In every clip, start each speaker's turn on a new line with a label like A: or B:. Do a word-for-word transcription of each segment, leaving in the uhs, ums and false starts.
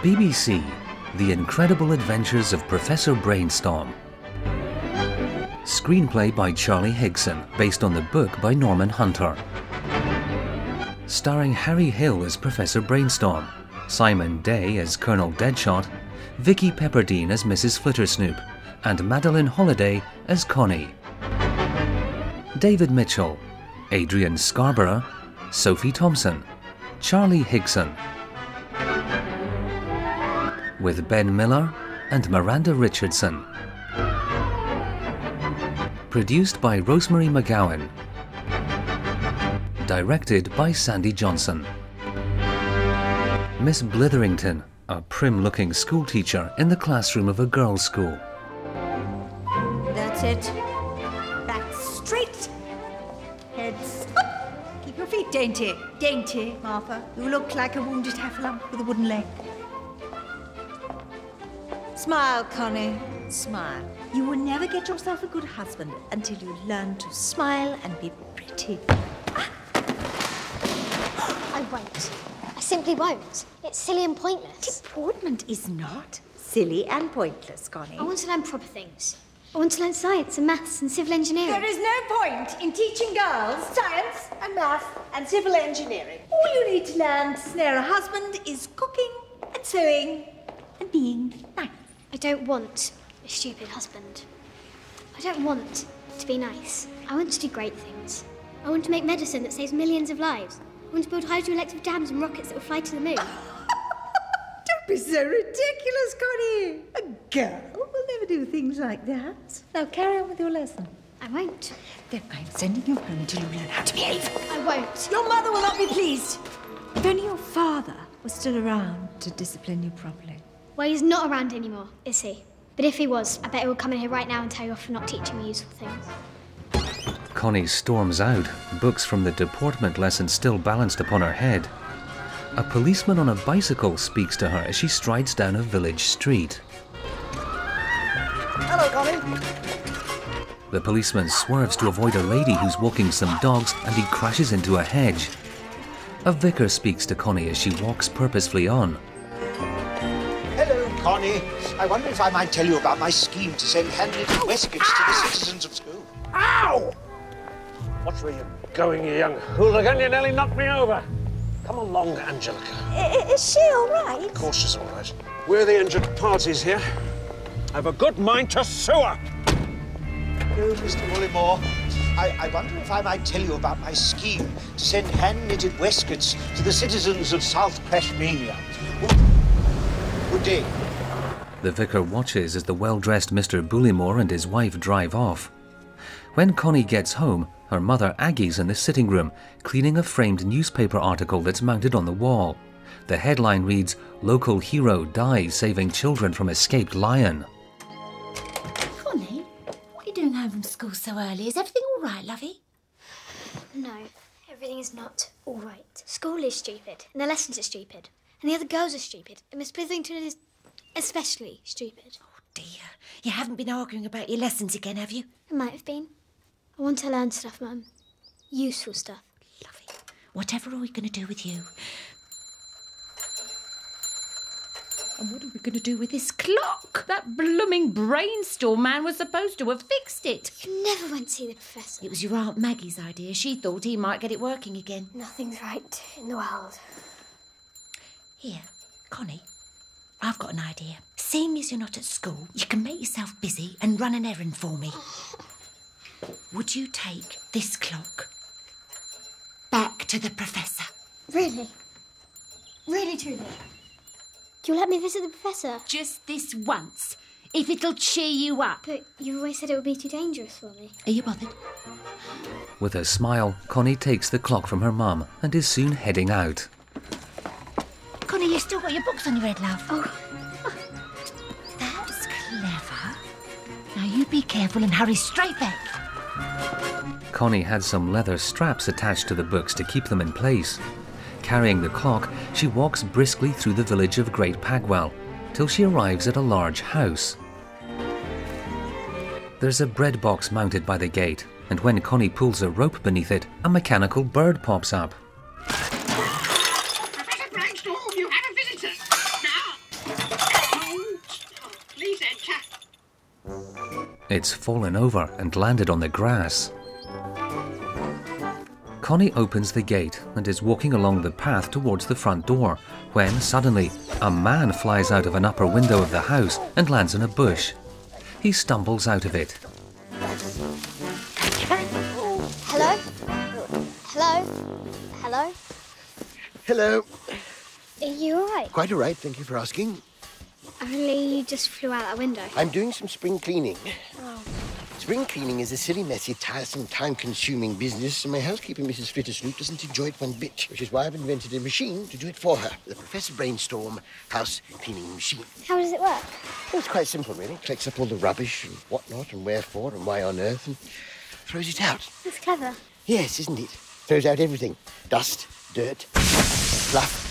A: B B C, The Incredible Adventures of Professor Brainstorm. Screenplay by Charlie Higson, based on the book by Norman Hunter. Starring Harry Hill as Professor Brainstorm, Simon Day as Colonel Deadshot, Vicky Pepperdine as Missus Flittersnoop, and Madeline Holliday as Connie. David Mitchell, Adrian Scarborough, Sophie Thompson, Charlie Higson. With Ben Miller and Miranda Richardson. Produced by Rosemary McGowan. Directed by Sandy Johnson. Miss Blitherington, a prim-looking schoolteacher in the classroom of a girls' school.
B: That's it. Back straight. Heads up. Keep your feet dainty. Dainty, Martha. You look like a wounded heffalump with a wooden leg. Smile, Connie. Smile. You will never get yourself a good husband until you learn to smile and be pretty.
C: I won't. I simply won't. It's silly and pointless.
B: Deportment is not silly and pointless, Connie.
C: I want to learn proper things. I want to learn science and maths and civil engineering.
B: There is no point in teaching girls science and maths and civil engineering. All you need to learn to snare a husband is cooking and sewing and being nice.
C: I don't want a stupid husband. I don't want to be nice. I want to do great things. I want to make medicine that saves millions of lives. I want to build hydroelectric dams and rockets that will fly to the moon.
B: Don't be so ridiculous, Connie. A girl will never do things like that. Now carry on with your lesson.
C: I won't.
B: Then I'm sending you home until you learn how to behave.
C: I won't.
B: Your mother will not be pleased. If only your father was still around to discipline you properly.
C: Well, he's not around anymore, is he? But if he was, I bet he would come in here right now and tell you off for not teaching me useful things.
A: Connie storms out, books from the deportment lesson still balanced upon her head. A policeman on a bicycle speaks to her as she strides down a village street.
D: Hello, Connie.
A: The policeman swerves to avoid a lady who's walking some dogs and he crashes into a hedge. A vicar speaks to Connie as she walks purposefully on.
D: Hello, Connie. I wonder if I might tell you about my scheme to send handwritten waistcoats to the citizens of school.
E: Ow! Watch where you're going, you young hooligan. You nearly knocked me over. Come along, Angelica.
B: I- is she all right?
E: Of course she's all right. We're the injured parties here. I've a good mind to sue her.
D: Oh, Mister Bullimore, I, I wonder if I might tell you about my scheme to send hand-knitted waistcoats to the citizens of South Tasmania. Good day.
A: The vicar watches as the well-dressed Mister Bullimore and his wife drive off. When Connie gets home, her mother Aggie's in the sitting room, cleaning a framed newspaper article that's mounted on the wall. The headline reads, "Local hero dies saving children from escaped lion."
F: Connie, what are you doing home from school so early? Is everything all right, lovey?
C: No, everything is not all right. School is stupid, and the lessons are stupid, and the other girls are stupid, and Miss Blitherington is especially stupid.
F: Oh, dear. You haven't been arguing about your lessons again, have you?
C: It might have been. I want to learn stuff, Mum. Useful stuff.
F: Lovey, whatever are we going to do with you? And what are we going to do with this clock?
G: That blooming brainstorm man was supposed to have fixed it.
C: You never went to see the professor.
F: It was your Aunt Maggie's idea. She thought he might get it working again.
C: Nothing's right in the world.
F: Here, Connie, I've got an idea. Seeing as you're not at school, you can make yourself busy and run an errand for me. Would you take this clock back to the professor?
C: Really? Really, truly? Do you let me visit the professor?
G: Just this once, if it'll cheer you up.
C: But you always said it would be too dangerous for me.
F: Are you bothered?
A: With a smile, Connie takes the clock from her mum and is soon heading out.
F: Connie, you've still got your books on your head, love.
C: Oh.
F: That's clever. Now you be careful and hurry straight back.
A: Connie had some leather straps attached to the books to keep them in place. Carrying the clock, she walks briskly through the village of Great Pagwell, till she arrives at a large house. There's a bread box mounted by the gate, and when Connie pulls a rope beneath it, a mechanical bird pops up.
H: Professor Brainstorm, you have a visitor. Now,
A: It's fallen over and landed on the grass. Connie opens the gate and is walking along the path towards the front door when, suddenly, a man flies out of an upper window of the house and lands in a bush. He stumbles out of it.
C: Hello? Hello? Hello?
H: Hello.
C: Are you alright?
H: Quite all right, thank you for asking.
C: Only you just flew out that window.
H: I'm doing some spring cleaning.
C: Oh.
H: Spring cleaning is a silly, messy, tiresome, time-consuming business, and my housekeeper, Missus Flittersnoop, doesn't enjoy it one bit, which is why I've invented a machine to do it for her. The Professor Brainstorm house cleaning machine.
C: How does it work?
H: Well, it's quite simple, really. It collects up all the rubbish and whatnot and wherefore and why on earth and throws it out.
C: That's clever.
H: Yes, isn't it? Throws out everything. Dust, dirt, fluff,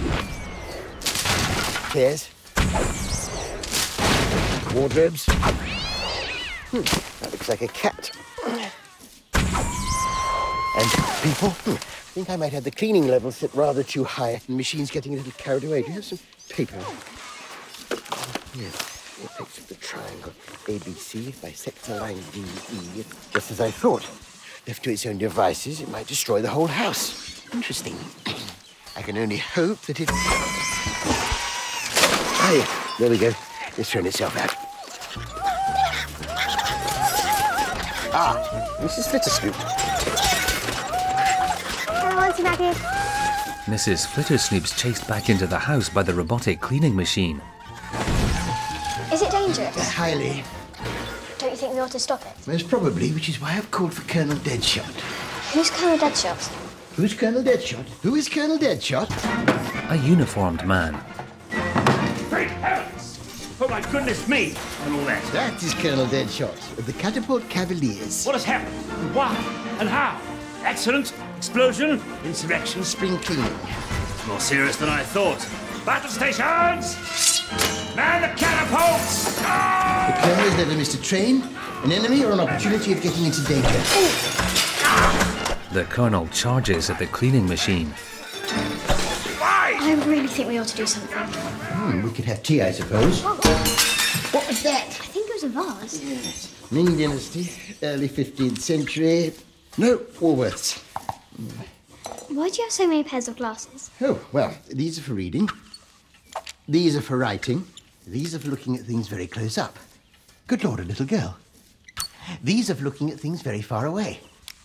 H: chairs, wardrobes. Hmm, that looks like a cat. And people. Hmm, I think I might have the cleaning level set rather too high. The machine's getting a little carried away. Do you have some paper? Yes. Apex of the triangle. A B C, bisector line D E. Just as I thought. Left to its own devices, it might destroy the whole house. Interesting. I can only hope that it... Ah, yeah. There we go. It's thrown itself out. Ah, Missus Flittersnoop.
C: Hello, Auntie Maggie.
A: Missus Flittersnoop's chased back into the house by the robotic cleaning machine.
C: Is it dangerous?
H: Highly.
C: Don't you think we ought to stop it?
H: Most probably, which is why I've called for Colonel Deadshot.
C: Who's Colonel Deadshot?
H: Who's Colonel Deadshot? Who is Colonel Deadshot?
A: A uniformed man.
E: Great heavens! Oh, my goodness me! And all that.
H: That is Colonel Deadshot of the Catapult Cavaliers.
E: What has happened? And why? And how? Accident? Explosion? Insurrection?
H: Spring cleaning.
E: It's more serious than I thought. Battle stations! Man the catapults!
H: The Colonel is never missed a train, an enemy, or an opportunity of getting into danger.
A: The Colonel charges at the cleaning machine.
E: Why?
C: I really think we ought to do something.
H: Hmm, we could have tea, I suppose. What was that?
C: I think it was a vase.
H: Yes. Ming Dynasty, early fifteenth century. No, Woolworths.
C: Why do you have so many pairs of glasses?
H: Oh, well, these are for reading. These are for writing. These are for looking at things very close up. Good Lord, a little girl. These are for looking at things very far away.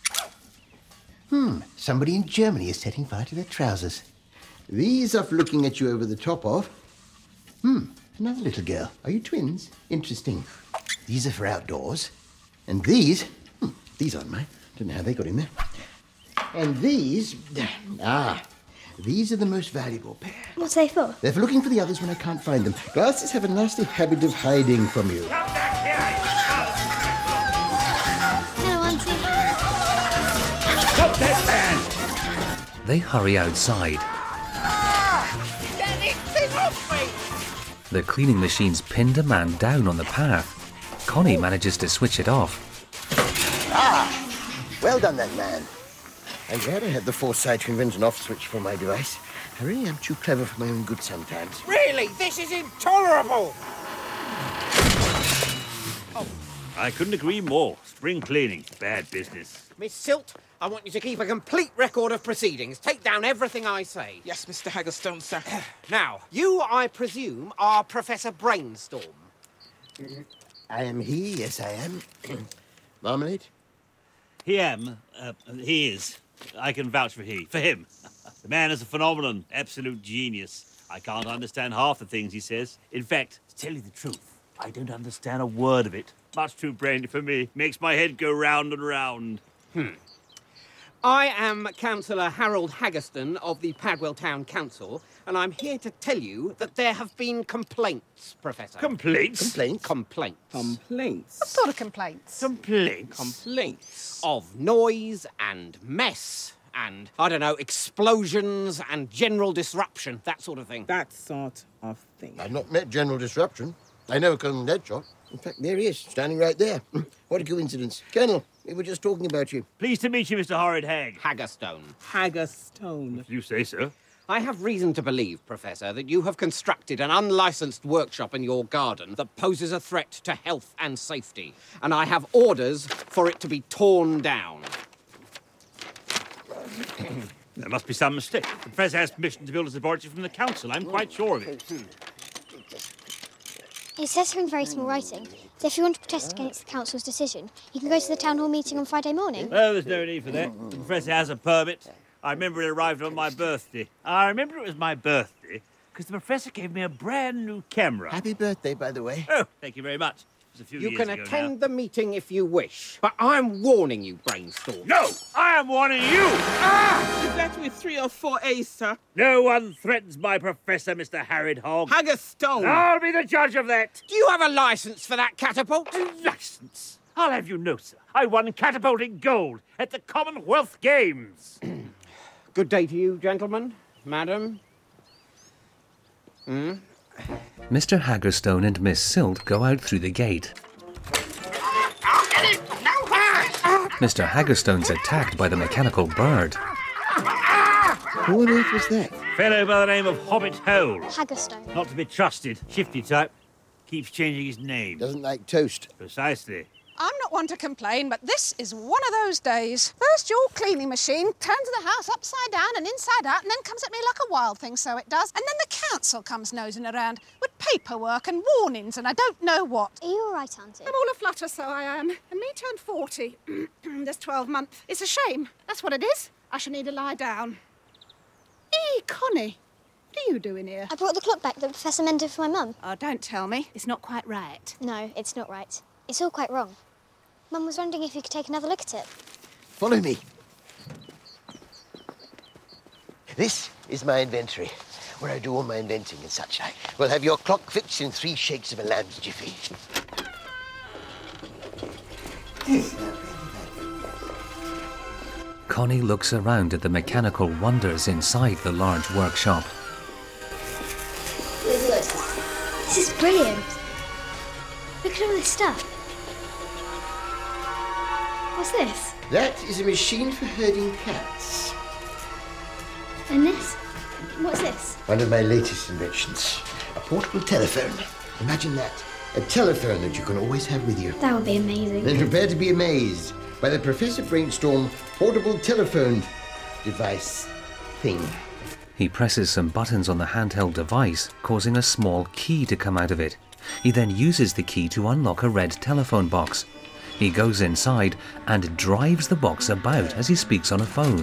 H: Hmm, somebody in Germany is setting fire to their trousers. These are for looking at you over the top of. Hmm, another little girl. Are you twins? Interesting. These are for outdoors. And these, hmm, these aren't mine. Don't know how they got in there. And these, ah, these are the most valuable pair.
C: What's they for?
H: They're for looking for the others when I can't find them. Glasses have a nasty habit of hiding from you.
E: Come back here!
C: Hello, Auntie.
E: Stop that man!
A: They hurry outside.
B: Get it thing off me!
A: The cleaning machine's pinned a man down on the path. Connie manages to switch it off.
H: Ah! Well done, that man. I'm glad I had the foresight to invent an off switch for my device. I really am too clever for my own good sometimes.
I: Really, this is intolerable!
E: I couldn't agree more. Spring cleaning, bad business.
I: Miss Silt, I want you to keep a complete record of proceedings. Take down everything I say.
J: Yes, Mister Haggerstone, sir.
I: Now, you, I presume, are Professor Brainstorm.
H: I am he, yes I am. Marmalade?
E: He am. Uh, he is. I can vouch for he. For him. The man is a phenomenon. Absolute genius. I can't understand half the things he says. In fact, to tell you the truth, I don't understand a word of it. Much too brainy for me. Makes my head go round and round.
I: Hmm. I am Councillor Harold Haggerston of the Padwell Town Council, and I'm here to tell you that there have been complaints, Professor.
E: Complaints?
H: Complaints?
I: Complaints.
J: Complaints.
B: What sort of complaints?
E: Complaints?
J: Complaints.
I: Of noise and mess and, I don't know, explosions and general disruption, that sort of thing.
J: That sort of thing.
H: I've not met General Disruption. I know Colonel Deadshot. In fact, there he is, standing right there. What a coincidence. Colonel, we were just talking about you.
E: Pleased to meet you, Mister Horrid Hag.
I: Haggerstone.
J: Haggerstone.
E: If you say so.
I: I have reason to believe, Professor, that you have constructed an unlicensed workshop in your garden that poses a threat to health and safety, and I have orders for it to be torn down.
E: There must be some mistake. The Professor has permission to build a laboratory from the council. I'm quite sure of it.
C: It says here in very small writing that if you want to protest against the council's decision, you can go to the town hall meeting on Friday morning.
E: Oh, there's no need for that. The Professor has a permit. I remember it arrived on my birthday. I remember it was my birthday because the Professor gave me a brand new camera.
H: Happy birthday, by the way.
E: Oh, thank you very much. It was a few
I: You
E: years
I: can
E: ago
I: attend
E: now.
I: the meeting if you wish, but I'm warning you, Brainstorm.
E: No! I am warning you!
J: Ah! Is that with three or four A's, sir?
E: No one threatens my Professor, Mister Harried Hog.
J: Haggerstone!
E: I'll be the judge of that.
I: Do you have a licence for that catapult?
E: A licence? I'll have you know, sir. I won catapulting gold at the Commonwealth Games.
I: Good day to you, gentlemen, madam. Hmm?
A: Mister Haggerstone and Miss Silt go out through the gate. Mister Haggerstone's attacked by the mechanical bird.
H: Who on earth was that?
E: Fellow by the name of Hobbit Hole.
C: Haggerstone.
E: Not to be trusted. Shifty type. Keeps changing his name.
H: Doesn't like toast.
E: Precisely.
K: I'm not one to complain, but this is one of those days. First, your cleaning machine turns the house upside down and inside out and then comes at me like a wild thing, so it does. And then the council comes nosing around with paperwork and warnings and I don't know what.
C: Are you all right, Auntie?
K: I'm all aflutter, so I am. And me turned forty this twelve month. It's a shame. That's what it is. I shall need to lie down. Ee, Connie, what are you doing here?
C: I brought the clock back that Professor mended for my mum.
K: Oh, don't tell me. It's not quite right.
C: No, it's not right. It's all quite wrong. Mum was wondering if you could take another look at it.
H: Follow me. This is my inventory, where I do all my inventing and such like. We'll have your clock fixed in three shakes of a lamb's jiffy.
A: Connie looks around at the mechanical wonders inside the large workshop.
C: This is brilliant. Look at all this stuff. What's this?
H: That is a machine for herding cats.
C: And this? What's this?
H: One of my latest inventions. A portable telephone. Imagine that. A telephone that you can always have with you.
C: That would be amazing.
H: Then prepare to be amazed by the Professor Brainstorm portable telephone device thing.
A: He presses some buttons on the handheld device, causing a small key to come out of it. He then uses the key to unlock a red telephone box. He goes inside and drives the box about as he speaks on a phone.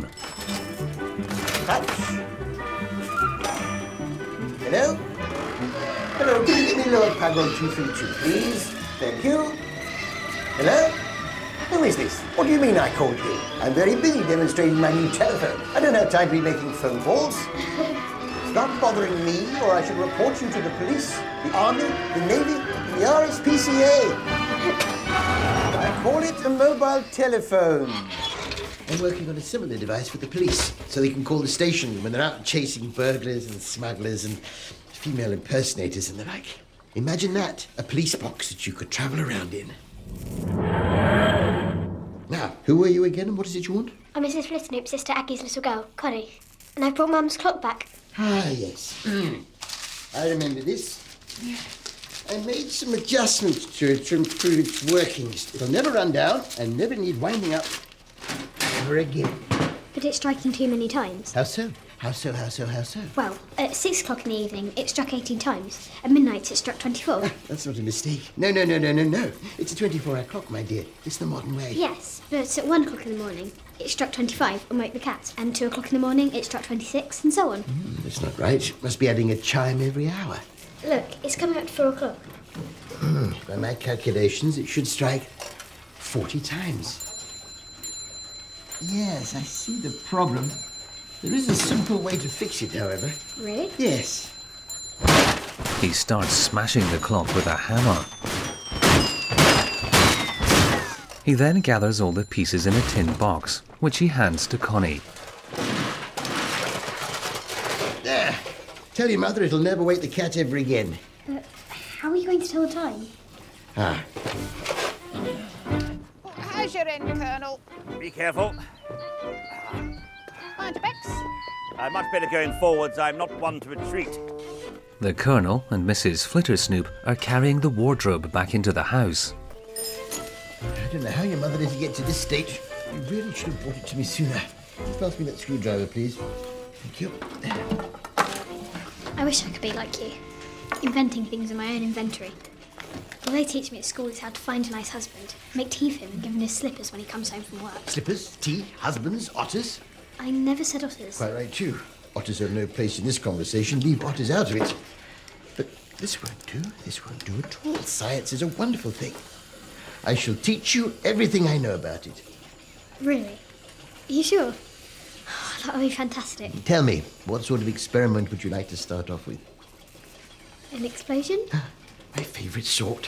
H: Hello? Hello, can you give me Lord Pagod two three two, please? Thank you. Hello? Who is this? What do you mean I called you? I'm very busy demonstrating my new telephone. I don't have time to be making phone calls. Stop bothering me or I shall report you to the police, the army, the navy, and the R S P C A. I call it a mobile telephone. I'm working on a similar device for the police, so they can call the station when they're out chasing burglars and smugglers and female impersonators and the like. Imagine that, a police box that you could travel around in. Now, who are you again and what is it you want?
C: I'm Missus Flitternoop's sister Aggie's little girl, Connie. And I brought Mum's clock back.
H: Ah, yes. I remember this. I made some adjustments to it to improve its workings. It'll never run down and never need winding up ever again.
C: But it's striking too many times.
H: How so? How so, how so, how so?
C: Well, at six o'clock in the evening, it struck eighteen times. At midnight, it struck twenty-four.
H: That's not a mistake. No, no, no, no, no, no. It's a twenty-four hour clock, my dear. It's the modern way.
C: Yes, but at one o'clock in the morning, it struck twenty-five and woke the cat. And two o'clock in the morning, it struck twenty-six, and so on.
H: Mm, that's not right. Must be adding a chime every hour.
C: Look, it's coming up to four o'clock.
H: Mm, by my calculations, it should strike forty times. Yes, I see the problem. There is a simple way to fix it, however.
C: Really?
H: Yes.
A: He starts smashing the clock with a hammer. He then gathers all the pieces in a tin box, which he hands to Connie.
H: There. Tell your mother it'll never wake the cat ever again.
C: But how are you going to tell the time?
H: Ah.
K: How's your end, Colonel?
E: Be careful.
K: Mind your backs.
E: Uh, much better going forwards. I'm not one to retreat.
A: The Colonel and Missus Flittersnoop are carrying the wardrobe back into the house.
H: I don't know how your mother let you get to this stage. You really should have brought it to me sooner. Pass me that screwdriver, please. Thank you.
C: I wish I could be like you, inventing things in my own inventory. All they teach me at school is how to find a nice husband, make tea for him and give him his slippers when he comes home from work.
H: Slippers, tea, husbands, otters?
C: I never said otters.
H: Quite right, too. Otters have no place in this conversation. Leave otters out of it. But this won't do. This won't do at all. Science is a wonderful thing. I shall teach you everything I know about it.
C: Really? Are you sure? Oh, that would be fantastic.
H: Tell me, what sort of experiment would you like to start off with?
C: An explosion?
H: My favourite sort.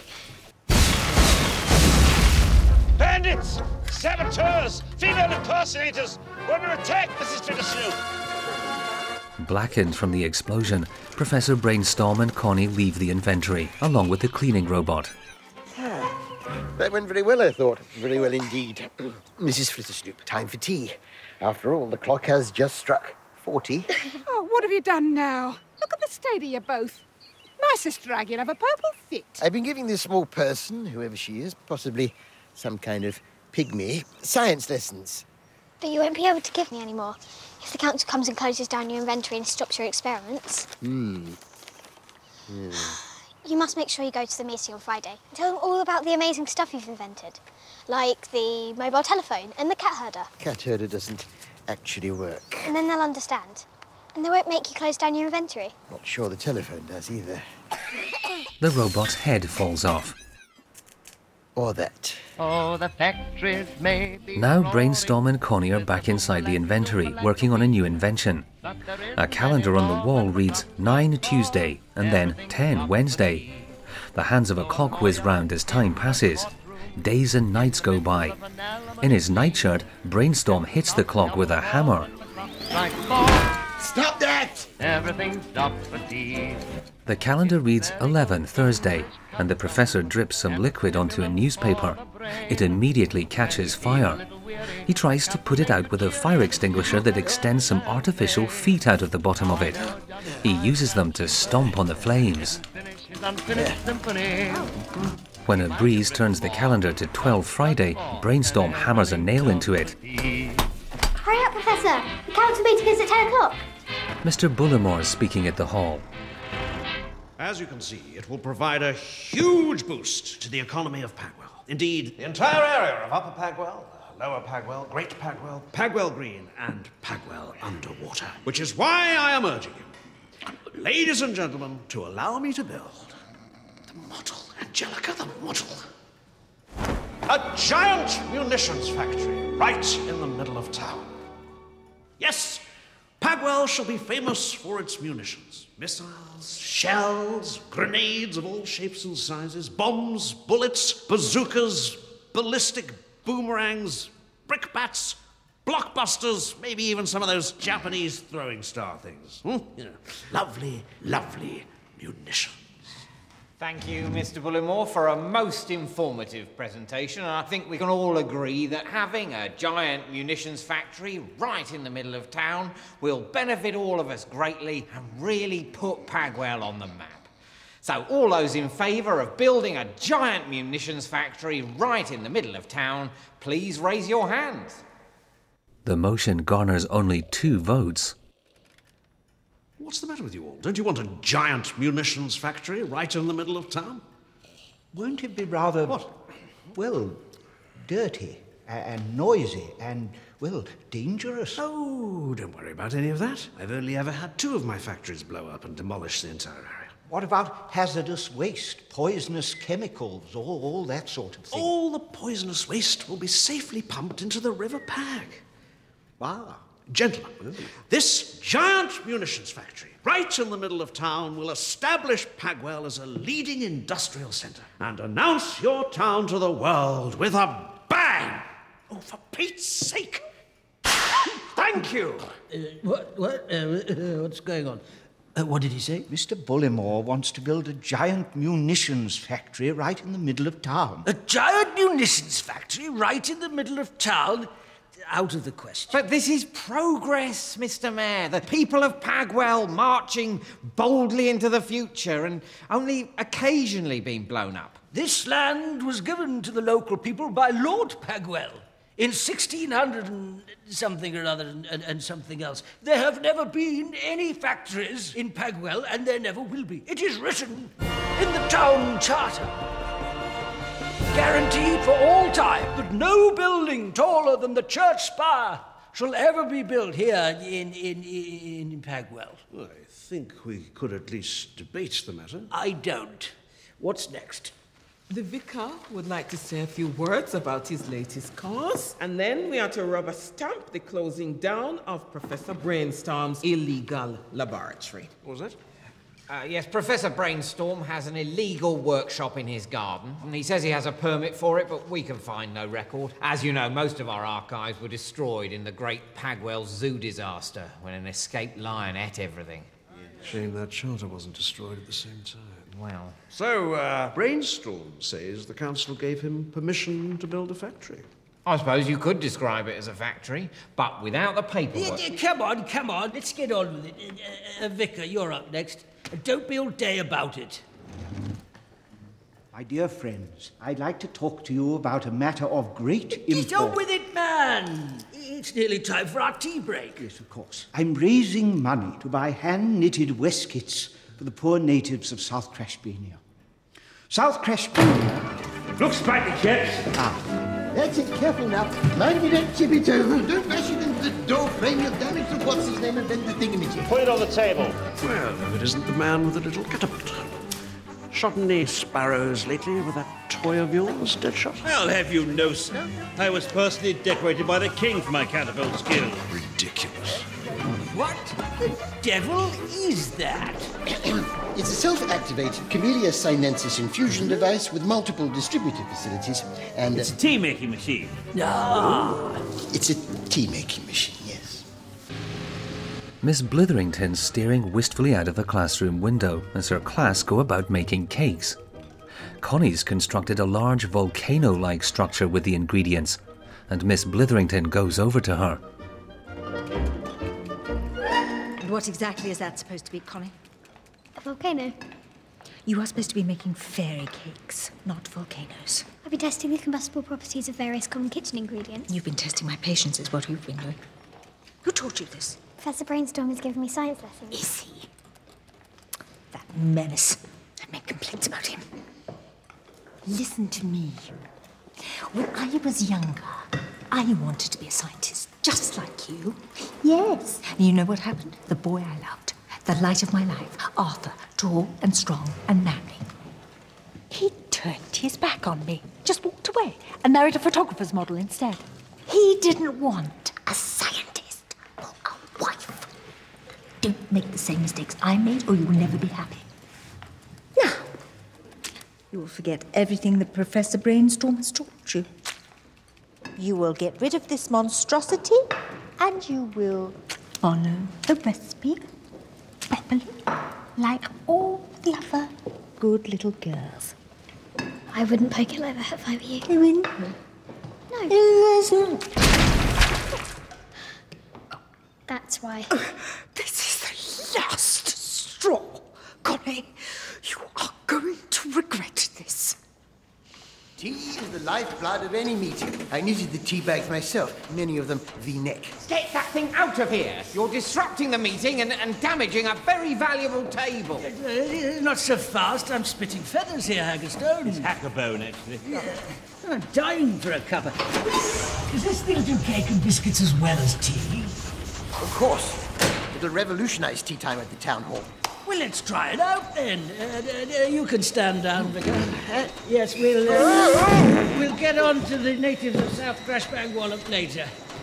D: Bandits! Saboteurs! Female impersonators! We're under attack, Missus Flittersnoop!
A: Blackened from the explosion, Professor Brainstorm and Connie leave the inventory, along with the cleaning robot.
H: That went very well, I thought. Very well indeed. Missus Flittersnoop, time for tea. After all, the clock has just struck forty.
K: Oh, what have you done now? Look at the state of you both. My sister Aggie will have a purple fit.
H: I've been giving this small person, whoever she is, possibly some kind of pygmy, science lessons.
C: But you won't be able to give me any more if the council comes and closes down your inventory and stops your experiments.
H: Hmm. Yeah.
C: You must make sure you go to the meeting on Friday and tell them all about the amazing stuff you've invented, like the mobile telephone and the cat herder.
H: Cat herder doesn't actually work.
C: And then they'll understand. And they won't make you close down your inventory.
H: Not sure the telephone does either.
A: The robot's head falls off.
H: Or that.
L: Oh, the factories may be
A: Now Brainstorm and Connie are back inside the inventory, working on a new invention. A calendar on the wall reads nine Tuesday and then ten Wednesday. The hands of a clock whiz round as time passes. Days and nights go by. In his nightshirt, Brainstorm hits the clock with a hammer.
H: Stop that!
L: Everything stops for tea.
A: The calendar reads eleven Thursday, and the professor drips some liquid onto a newspaper. It immediately catches fire. He tries to put it out with a fire extinguisher that extends some artificial feet out of the bottom of it. He uses them to stomp on the flames. When a breeze turns the calendar to twelve Friday, Brainstorm hammers a nail into it.
C: Hurry up, Professor! The council meeting is at ten o'clock.
A: Mister Bullimore is speaking at the hall.
M: As you can see, it will provide a huge boost to the economy of Pagwell. Indeed, the entire area of Upper Pagwell, Lower Pagwell, Great Pagwell, Pagwell Green, and Pagwell Underwater. Which is why I am urging you, ladies and gentlemen, to allow me to build the model, Angelica, the model. A giant munitions factory right in the middle of town. Yes, Pagwell shall be famous for its munitions. Missiles, shells, grenades of all shapes and sizes, bombs, bullets, bazookas, ballistic boomerangs, brickbats, blockbusters, maybe even some of those Japanese throwing star things. Hmm? You know, lovely, lovely munitions.
N: Thank you, Mister Bullimore, for a most informative presentation. And I think we can all agree that having a giant munitions factory right in the middle of town will benefit all of us greatly and really put Pagwell on the map. So all those in favour of building a giant munitions factory right in the middle of town, please raise your hands.
A: The motion garners only two votes.
M: What's the matter with you all? Don't you want a giant munitions factory right in the middle of town?
D: Won't it be rather...
M: What?
D: Well, dirty and noisy and, well, dangerous?
M: Oh, don't worry about any of that. I've only ever had two of my factories blow up and demolish the entire area.
D: What about hazardous waste, poisonous chemicals, all, all that sort of thing?
M: All the poisonous waste will be safely pumped into the River Pag.
D: Ah.
M: Gentlemen, this giant munitions factory, right in the middle of town, will establish Pagwell as a leading industrial centre and announce your town to the world with a bang! Oh, for Pete's sake! Thank you!
D: Uh, what, what, uh, what's going on? Uh, what did he say? Mister Bullimore wants to build a giant munitions factory right in the middle of town.
O: A giant munitions factory right in the middle of town? out of the question.
N: But this is progress, Mister Mayor. The people of Pagwell marching boldly into the future and only occasionally being blown up.
O: This land was given to the local people by Lord Pagwell in sixteen hundred and something or other and, and, and something else. There have never been any factories in Pagwell, and there never will be. It is written in the town charter. Guaranteed for all time that no building taller than the church spire shall ever be built here in, in, in, in Pagwell.
M: Well, I think we could at least debate the matter.
O: I don't. What's next?
J: The vicar would like to say a few words about his latest cause, and then we are to rubber stamp the closing down of Professor Brainstorm's illegal laboratory.
M: What was that?
N: Uh, yes, Professor Brainstorm has an illegal workshop in his garden, and he says he has a permit for it, but we can find no record. As you know, most of our archives were destroyed in the Great Pagwell Zoo disaster, when an escaped lion ate everything.
M: Shame that charter wasn't destroyed at the same time.
N: Well...
M: So, uh, Brainstorm says the council gave him permission to build a factory.
N: I suppose you could describe it as a factory, but without the paperwork.
O: Yeah, yeah, come on, come on, let's get on with it. Uh, uh, Vicar, you're up next. Uh, don't be all day about it.
D: My dear friends, I'd like to talk to you about a matter of great import.
O: Get on with it, man! It's nearly time for our tea break.
D: Yes, of course. I'm raising money to buy hand-knitted waistcoats for the poor natives of South Crashbania. South Crashbania...
E: Look sprightly, chaps.
H: Ah, that's it. Careful now. Mind you don't tip it over. Don't bash it into the door frame. You'll damage the what's-his-name and then the thingamajig.
E: Put it on the table.
M: Well, if it isn't the man with the little catapult. Shot any sparrows lately with that toy of yours, Deadshot?
E: I'll have you know, sir. I was personally decorated by the king for my catapult skill.
M: Ridiculous.
O: What the devil is that?
H: It's a self-activated Camellia sinensis infusion device with multiple distributed facilities and...
E: It's a tea-making machine.
O: Ah.
H: It's a tea-making machine, yes.
A: Miss Blitherington's staring wistfully out of the classroom window as her class go about making cakes. Connie's constructed a large volcano-like structure with the ingredients, and Miss Blitherington goes over to her.
B: And what exactly is that supposed to be, Connie?
C: A volcano.
B: You are supposed to be making fairy cakes, not volcanoes.
C: I've been testing the combustible properties of various common kitchen ingredients.
B: You've been testing my patience, is what you've been doing. Who taught you this?
C: Professor Brainstorm has given me science lessons.
B: Is he? That menace. I make complaints about him. Listen to me. When I was younger, I wanted to be a scientist, just like you. Yes. And you know what happened? The boy I loved, the light of my life, Arthur, tall and strong and manly. He turned his back on me, just walked away, and married a photographer's model instead. He didn't want a scientist or a wife. Don't make the same mistakes I made, or you will never be happy. Now, you will forget everything that Professor Brainstorm has taught you. You will get rid of this monstrosity, and you will follow the recipe properly, like all the other good little girls.
C: I wouldn't poke it like that if I were you.
B: You wouldn't?
C: No.
B: It isn't.
C: That's why.
B: This is the last straw, Connie. You are going to regret this.
H: Tea is the lifeblood of any meeting. I knitted the tea bags myself, many of them V-neck.
N: Get that thing out of here! You're disrupting the meeting and, and damaging a very valuable table.
O: Uh, not so fast. I'm spitting feathers here, Haggerstone.
E: It's Hackerbone, actually.
O: Yeah. I'm dying for a cuppa. Does this thing do cake and biscuits as well as tea?
H: Of course. It'll revolutionize tea time at the town hall.
O: Well, let's try it out then. Uh, uh, you can stand down, Vicar. Uh, yes, we'll uh, we'll get on to the natives of South Crashbang Wallop later.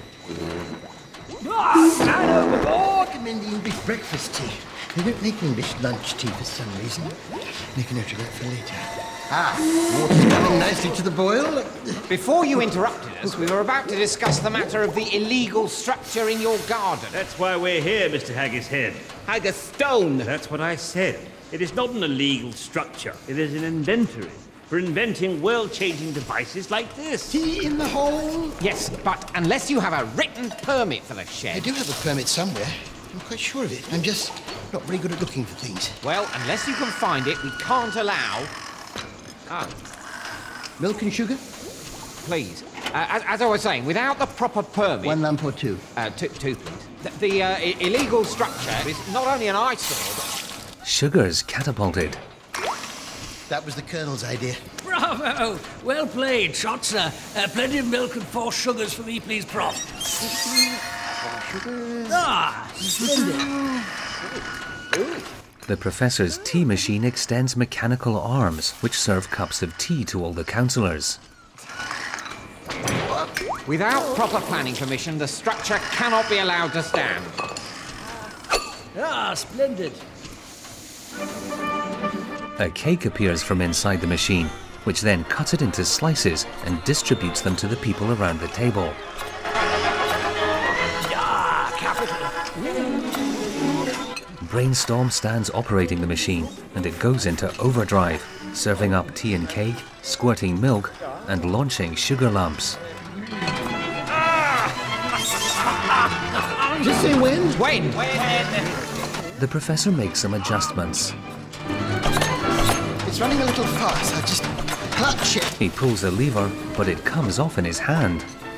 H: Ah, man overboard! Recommend the English breakfast tea. They don't make English lunch tea for some reason. Make a note of that for later. Ah, water's coming nicely to the boil.
N: Before you interrupted us, we were about to discuss the matter of the illegal structure in your garden.
E: That's why we're here, Mister Haggis Head.
J: Haggerstone.
E: That's what I said. It is not an illegal structure. It is an inventory. for inventing world-changing devices like this.
H: Tea in the hole?
I: Yes, but unless you have a written permit for the shed...
H: I do have a permit somewhere. I'm quite sure of it. I'm just not very good at looking for things.
I: Well, unless you can find it, we can't allow... Oh.
H: Milk and sugar?
I: Please. Uh, as, as I was saying, without the proper permit...
H: One lump or two?
I: Uh, two, two, please. The, the uh, I- illegal structure is not only an eyesore, but...
A: Sugar's catapulted.
H: That was the Colonel's idea.
O: Bravo! Well played, shot, sir. Uh, plenty of milk and four sugars for me, please, Prof. Ah, splendid.
A: The professor's tea machine extends mechanical arms, which serve cups of tea to all the councillors.
I: Without proper planning permission, the structure cannot be allowed to stand.
O: Ah, splendid.
A: A cake appears from inside the machine, which then cuts it into slices and distributes them to the people around the table.
O: Ah, capital.
A: Brainstorm stands operating the machine, and it goes into overdrive, serving up tea and cake, squirting milk, and launching sugar lumps.
H: Just say when?
I: When?
A: The professor makes some adjustments.
H: It's running a little fast. I'll just clutch it.
A: He pulls a lever, but it comes off in his hand.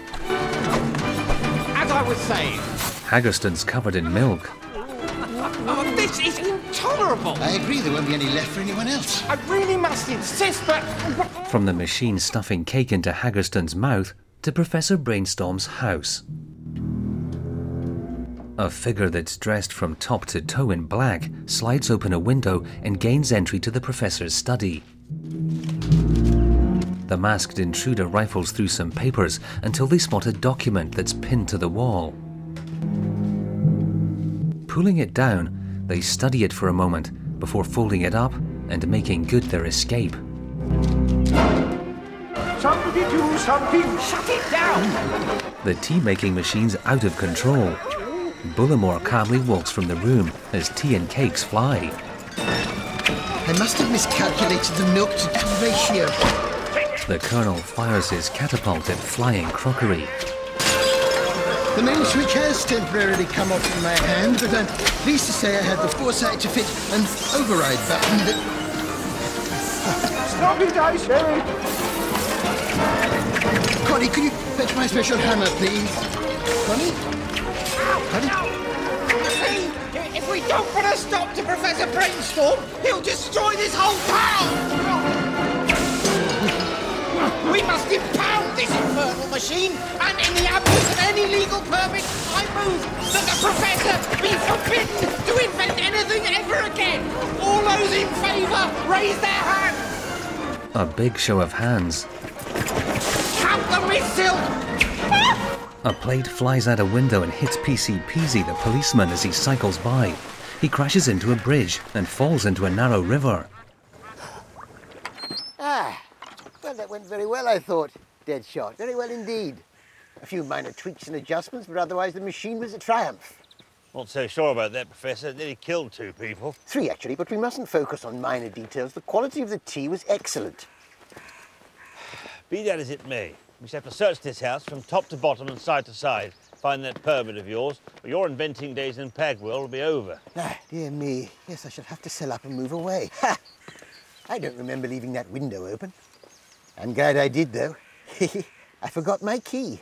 I: As I was saying...
A: Haggerston's covered in milk.
I: Oh, this is intolerable!
H: I agree, there won't be any left for anyone else.
I: I really must insist, but...
A: From the machine stuffing cake into Haggerston's mouth to Professor Brainstorm's house. A figure that's dressed from top to toe in black slides open a window and gains entry to the professor's study. The masked intruder rifles through some papers until they spot a document that's pinned to the wall. Pulling it down, they study it for a moment before folding it up and making good their escape.
D: Somebody do something!
I: Shut it down!
A: The tea-making machine's out of control. Bullimore calmly walks from the room as tea and cakes fly.
H: I must have miscalculated the milk to tea ratio.
A: The Colonel fires his catapult at flying crockery.
H: The main switch has temporarily come off in my hand, but I'm pleased to say I had the foresight to fit an override button that...
D: Stop it, I say!
H: Connie, could you fetch my special hammer, please? Connie? Connie?
I: See, if we don't put a stop to Professor Brainstorm, he'll destroy this whole town! We must impound this infernal machine, and in the absence of any legal permit, I move that the Professor be forbidden to invent anything ever again! All those in favour, raise their hands!
A: A big show of hands.
I: Count the missile!
A: A plate flies out a window and hits P C Peasy, the policeman, as he cycles by. He crashes into a bridge and falls into a narrow river.
H: Ah, well, that went very well, I thought. Dead shot. Very well indeed. A few minor tweaks and adjustments, but otherwise the machine was a triumph.
E: Not so sure about that, Professor. It nearly killed two people.
H: Three, actually, but we mustn't focus on minor details. The quality of the tea was excellent.
E: Be that as it may, we shall have to search this house from top to bottom and side to side. Find that permit of yours, or your inventing days in Pagwell will be over.
H: Ah, dear me. Yes, I shall have to sell up and move away. Ha! I don't remember leaving that window open. I'm glad I did, though. I forgot my key.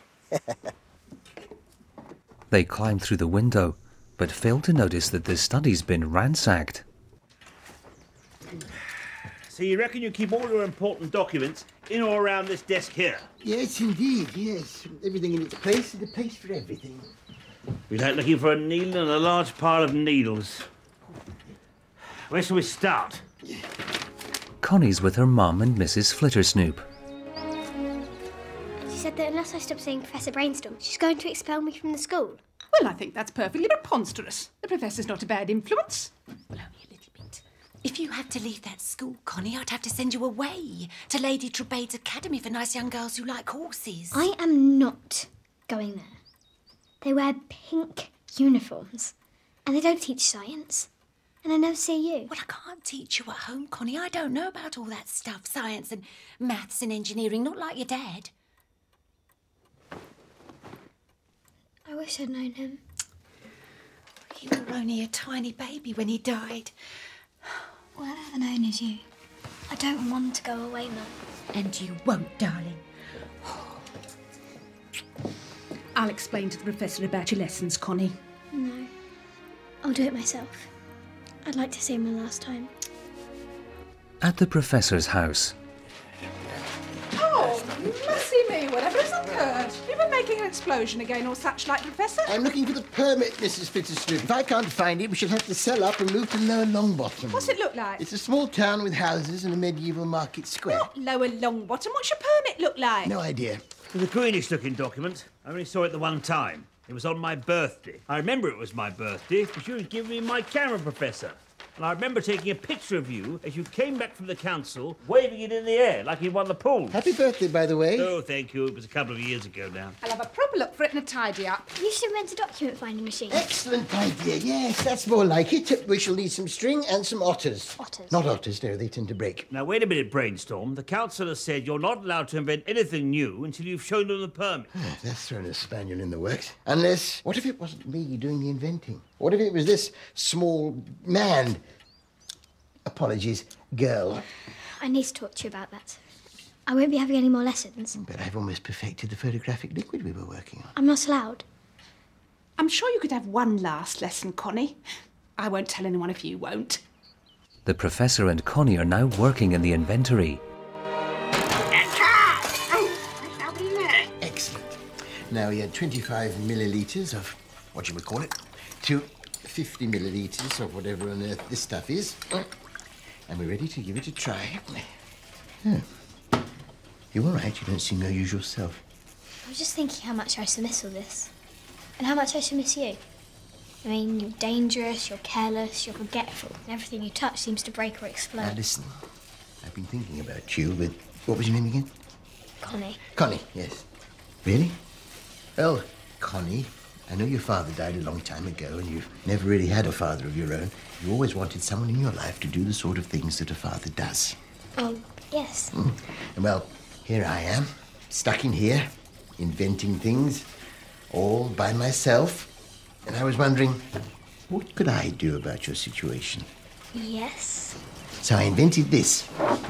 A: They climb through the window, but fail to notice that the study's been ransacked.
E: So you reckon you keep all your important documents in or around this desk here?
H: Yes, indeed, yes. Everything in its place and a place for everything.
E: We'd like looking for a needle and a large pile of needles. Where shall we start?
A: Connie's with her mum and Missus Flittersnoop.
C: She said that unless I stop seeing Professor Brainstorm, she's going to expel me from the school.
K: Well, I think that's perfectly preposterous. The Professor's not a bad influence.
F: Well, only a little bit. If you had to leave that school, Connie, I'd have to send you away to Lady Trebade's Academy for nice young girls who like horses.
C: I am not going there. They wear pink uniforms, and they don't teach science. And I never see you.
F: Well, I can't teach you at home, Connie. I don't know about all that stuff, science and maths and engineering, not like your dad.
C: I wish I'd known him.
F: You were only a tiny baby when he died.
C: All I've ever known is you. I don't want to go away, Mum.
F: And you won't, darling.
B: I'll explain to the professor about your lessons, Connie.
C: No. I'll do it myself. I'd like to see him one last time.
A: At the professor's house,
K: Oh, mercy me, whatever has occurred? You've been making an explosion again or such like, Professor?
H: I'm looking for the permit, Missus Fitzgerald. If I can't find it, we shall have to sell up and move to Lower Longbottom.
K: What's it look like?
H: It's a small town with houses and a medieval market square.
K: Not Lower Longbottom. What's your permit look like?
H: No idea.
E: It was a greenish-looking document. I only saw it the one time. It was on my birthday. I remember it was my birthday because you had given me my camera, Professor. And I remember taking a picture of you as you came back from the council, waving it in the air like you won the pool.
H: Happy birthday, by the way.
E: Oh, thank you. It was a couple of years ago now.
K: I'll have a proper look for it and a tidy up.
C: You should rent a document finding machine.
H: Excellent idea, yes, that's more like it. We shall need some string and some otters.
C: Otters?
H: Not otters, no, they tend to break.
E: Now, wait a minute, Brainstorm. The council has said you're not allowed to invent anything new until you've shown them the permit.
H: Oh, that's thrown a spaniel in the works. Unless, what if it wasn't me doing the inventing? What if it was this small man? Apologies, girl.
C: I need to talk to you about that. I won't be having any more lessons.
H: But I've almost perfected the photographic liquid we were working on.
C: I'm not allowed.
K: I'm sure you could have one last lesson, Connie. I won't tell anyone if you won't.
A: the professor and Connie are now working in the inventory.
H: Excellent. Now we had twenty-five millilitres of, what you would call it, to fifty millilitres of whatever on earth this stuff is. And we're ready to give it a try. Oh. You all right? You don't seem your usual self.
C: I was just thinking how much I shall miss all this. And how much I shall miss you. I mean, you're dangerous, you're careless, you're forgetful, and everything you touch seems to break or explode.
H: Now listen, I've been thinking about you with, what was your name again?
C: Connie.
H: Connie, yes. Really? Well, Connie, I know your father died a long time ago and you've never really had a father of your own. You always wanted someone in your life to do the sort of things that a father does.
C: Oh, yes.
H: Mm. And well, here I am, stuck in here, inventing things, all by myself. And I was wondering, what could I do about your situation?
C: Yes.
H: So I invented this.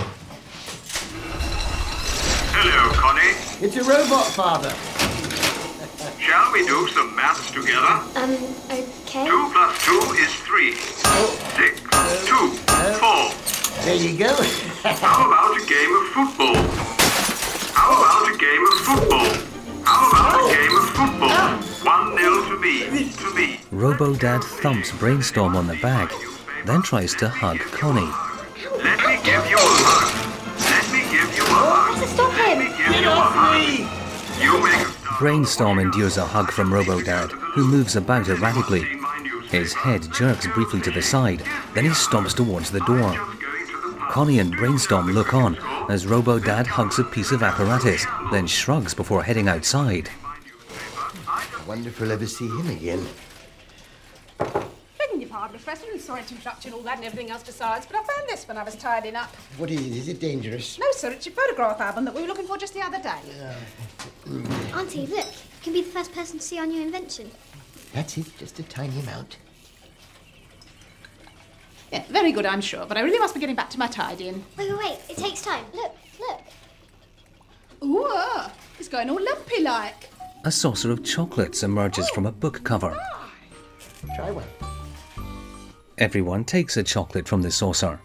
P: Hello, Connie.
H: It's a robot, Father.
P: Shall we do some maths together?
C: Um, okay.
P: Two plus two is three. Six, two, four.
H: There you go.
P: How about a game of football? How about a game of football? How about a game of football? One nil to me, to me.
A: Robo-Dad thumps Brainstorm on the back, then tries to hug Connie.
P: Let me give you a hug. Let me give you a hug.
C: Stop him!
P: Let me give you a hug. You make a
A: Brainstorm endures a hug from Robo-Dad, who moves about erratically. His head jerks briefly to the side, then he stomps towards the door. Connie and Brainstorm look on as Robo-Dad hugs a piece of apparatus, then shrugs before heading outside.
H: I wonder if we'll ever see him again.
K: Begging your pardon, Professor, and sorry to interrupt you and all that and everything else besides, but I found this when I was tidying up.
H: What is it? Is it dangerous?
K: No, sir, it's your photograph album that we were looking for just the other day.
C: Auntie, look. You can be the first person to see our new invention.
H: That's it, just a tiny amount.
K: Yeah, very good, I'm sure, but I really must be getting back to my tidying.
C: Wait, wait, wait. It takes time. Look, look.
K: Ooh, uh, it's going all lumpy-like.
A: A saucer of chocolates emerges from a book cover.
H: Try one.
A: Everyone takes a chocolate from the saucer.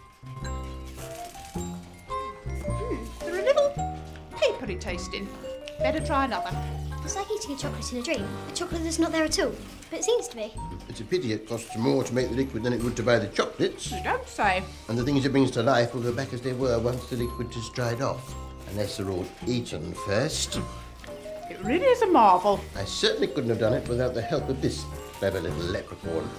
K: Mm, they're a little papery tasting. Better try another.
C: It's like eating a chocolate in a dream. A chocolate that's not there at all. But it seems to be.
H: It's a pity it costs more to make the liquid than it would to buy the chocolates.
K: You don't say.
H: And the things it brings to life will go back as they were once the liquid has dried off. Unless they're all eaten first.
K: It really is a marvel.
H: I certainly couldn't have done it without the help of this clever little leprechaun.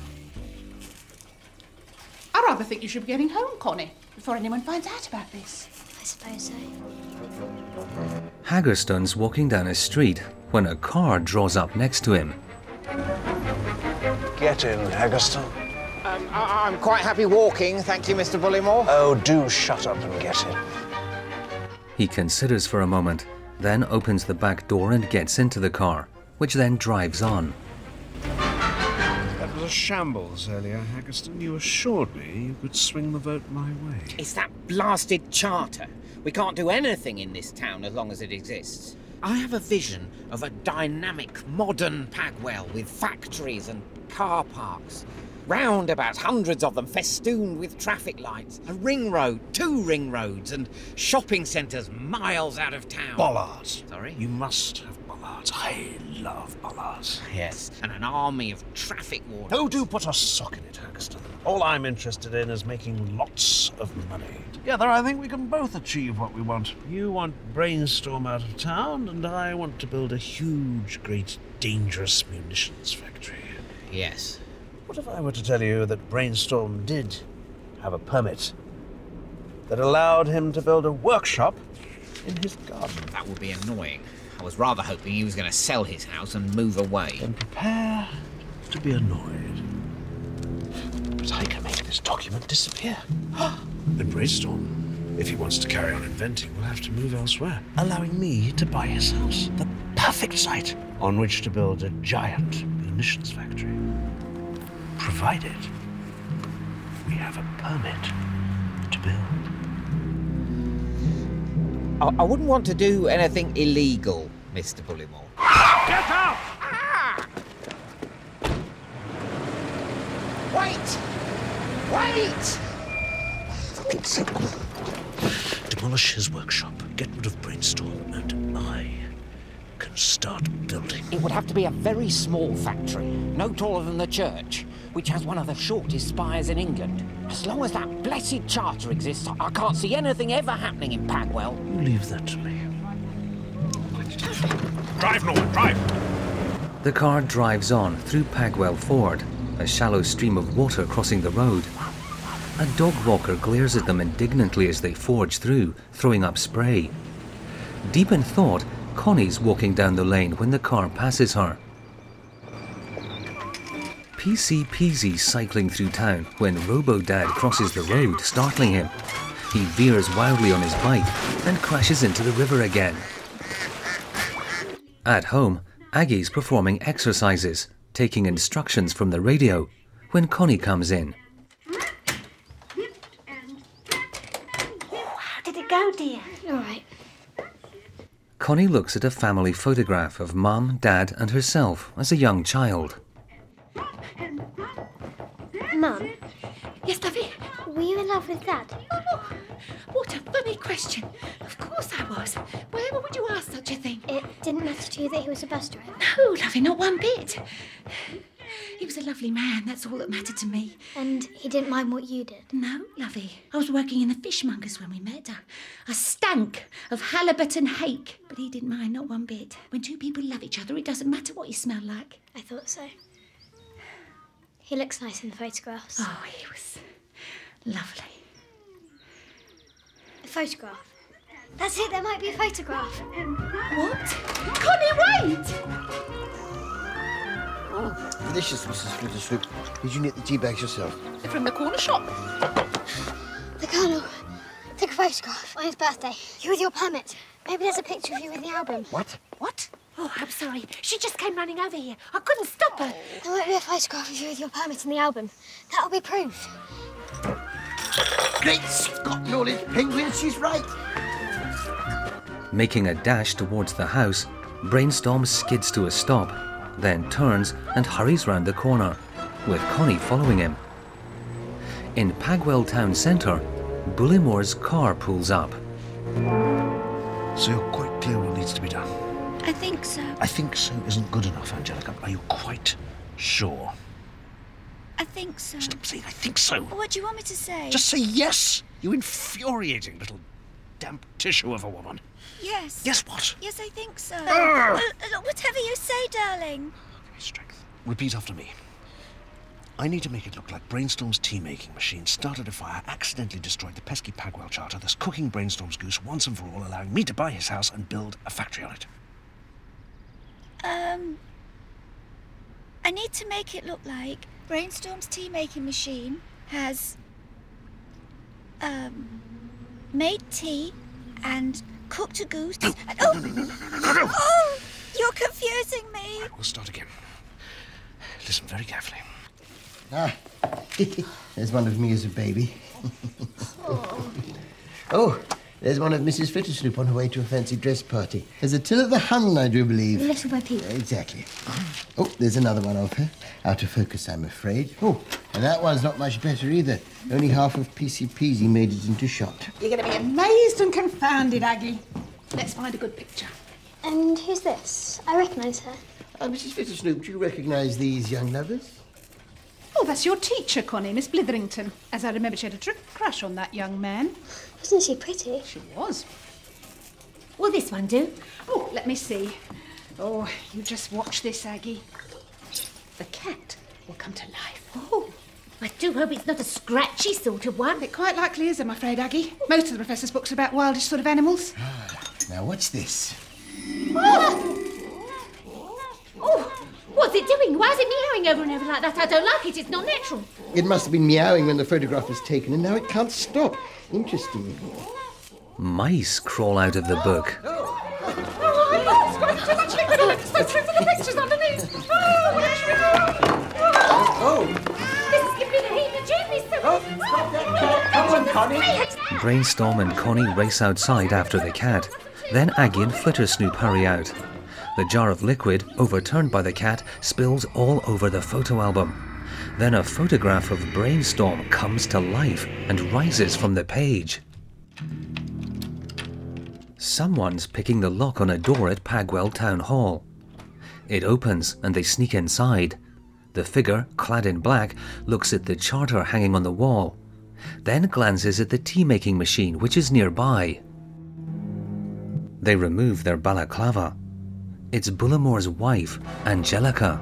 K: I rather think you should be getting home, Connie, before anyone finds out about this.
C: I suppose so.
A: Haggerston's walking down a street when a car draws up next to him.
M: Get in, Haggerston.
J: Uh,
N: Um, I- I'm quite happy walking, thank you, Mister Bullymore.
M: Oh, do shut up and get in.
A: He considers for a moment, then opens the back door and gets into the car, which then drives on.
M: That was a shambles earlier, Haggerston. You assured me you could swing the vote my way.
N: It's that blasted charter. We can't do anything in this town as long as it exists. I have a vision of a dynamic, modern Pagwell with factories and car parks. Roundabouts, hundreds of them, festooned with traffic lights. A ring road, two ring roads, and shopping centres miles out of town.
M: Bollards.
N: Sorry?
M: You must have bollards. I love bollards.
N: Yes, and an army of traffic wardens.
M: Oh, do put a sock in it, Haggerston. All I'm interested in is making lots of money. Together, I think we can both achieve what we want. You want Brainstorm out of town, and I want to build a huge, great, dangerous munitions factory.
N: Yes.
M: What if I were to tell you that Brainstorm did have a permit that allowed him to build a workshop in his garden?
N: That would be annoying. I was rather hoping he was going to sell his house and move away.
M: Then prepare to be annoyed. But I can make this document disappear. Then Brainstorm, if he wants to carry on inventing, will have to move elsewhere, allowing me to buy his house. The perfect site on which to build a giant munitions factory. Provided we have a permit to build.
N: I, I wouldn't want to do anything illegal, Mister Bullymore.
I: Get out!
N: Ah! Wait! Wait!
M: It's simple. Demolish his workshop, get rid of Brainstorm, and I can start building.
N: It would have to be a very small factory, no taller than the church, which has one of the shortest spires in England. As long as that blessed charter exists, I can't see anything ever happening in Pagwell.
M: You leave that to me. Drive, Norman, drive!
A: The car drives on through Pagwell Ford, a shallow stream of water crossing the road. A dog walker glares at them indignantly as they forge through, throwing up spray. Deep in thought, Connie's walking down the lane when the car passes her. P C Peasy cycling through town when Robo-Dad crosses the road, startling him. He veers wildly on his bike and crashes into the river again. At home, Aggie's performing exercises, taking instructions from the radio, when Connie comes in.
F: How did it go, dear?
C: All right.
A: Connie looks at a family photograph of Mum, Dad and herself as a young child.
C: Mum,
F: Yes, lovey?
C: were you in love with Dad?
F: Oh, what a funny question. Of course I was. Why would you ask such a thing?
C: It didn't matter to you that he was a bus driver?
F: No, lovey, not one bit. He was a lovely man, that's all that mattered to me.
C: And he didn't mind what you did?
F: No, lovey. I was working in the fishmonger's when we met. A, a stank of halibut and hake. But he didn't mind, not one bit. When two people love each other, it doesn't matter what you smell like.
C: I thought so. He looks nice in the photographs.
F: Oh, he was lovely.
C: A photograph. That's it, there might be a photograph.
F: What? Connie, wait!
H: Oh, delicious, Missus Flittershoop. Did you knit the tea bags yourself?
K: They're from the corner shop.
C: The Colonel took a photograph on his birthday. You with your permit. Maybe there's a picture of you in the album.
H: What?
F: What? Oh, I'm sorry. She just came running over here. I couldn't stop her.
C: There might be a photograph of you with your permit in the album. That'll be proof.
H: Great Scott, Knowledge Penguin, she's right.
A: Making a dash towards the house, Brainstorm skids to a stop, then turns and hurries round the corner, with Connie following him. In Pagwell town centre, Bullymore's car pulls up.
M: So you're quite clear what needs to be done?
F: I think so.
M: I think so isn't good enough, Angelica. Are you quite sure?
F: I think so.
M: Stop saying I think so.
F: What do you want me to say?
M: Just say yes, you infuriating little damp tissue of a woman.
F: Yes.
M: Yes, what?
F: Yes, I think so.
M: Ugh.
F: Uh, uh, whatever you say, darling.
M: Strength. Repeat after me. I need to make it look like Brainstorm's tea-making machine started a fire, accidentally destroyed the pesky Pagwell charter, thus cooking Brainstorm's goose once and for all, allowing me to buy his house and build a factory on it.
F: Um...
Q: I need to make it look like Brainstorm's tea-making machine has, um, made tea and cooked a goose. And, oh, oh, you're confusing me.
M: We'll start again. Listen very carefully.
H: Ah, there's one of me as a baby. oh. oh, there's one of Missus Flittersnoop on her way to a fancy dress party. There's Attila the Hun, I do believe.
C: Little Bo Peep.
H: Exactly. Oh, there's another one of her. Out of focus, I'm afraid. Oh, and that one's not much better either. Only half of P C Peasy made it into shot.
K: You're going to be amazed and confounded, Aggie. Let's find a good picture.
C: And who's this? I recognise her.
H: Uh, Missus Flittersnoop, do you recognise these young lovers?
K: Oh, that's your teacher, Connie, Miss Blitherington. As I remember, she had a true crush on that young man.
C: Wasn't she pretty?
K: She was.
B: Will this one do?
K: Oh, let me see. Oh, you just watch this, Aggie. The cat will come to life.
B: Oh, I do hope it's not a scratchy sort of one.
K: It quite likely is, I'm afraid, Aggie. Most of the professor's books are about wildish sort of animals.
H: Now, what's this?
B: Oh! Oh, what's it doing? Why is it meowing over and over like that? I don't like it. It's not natural.
H: It must have been meowing when the photograph was taken, and now it can't stop. Interesting.
A: Mice crawl out of the book.
K: Oh, it's got too much liquid on it. It's so through for the pictures underneath. Oh, what should we do?
H: Oh!
B: This is giving me the heebie-jeebies. Oh,
I: come on, Connie.
A: Brainstorm and Connie race outside after the cat. Then Aggie and Flittersnoop hurry out. The jar of liquid, overturned by the cat, spills all over the photo album. Then a photograph of Brainstorm comes to life and rises from the page. Someone's picking the lock on a door at Pagwell Town Hall. It opens and they sneak inside. The figure, clad in black, looks at the charter hanging on the wall, then glances at the tea-making machine, which is nearby. They remove their balaclava. It's Bullimore's wife, Angelica.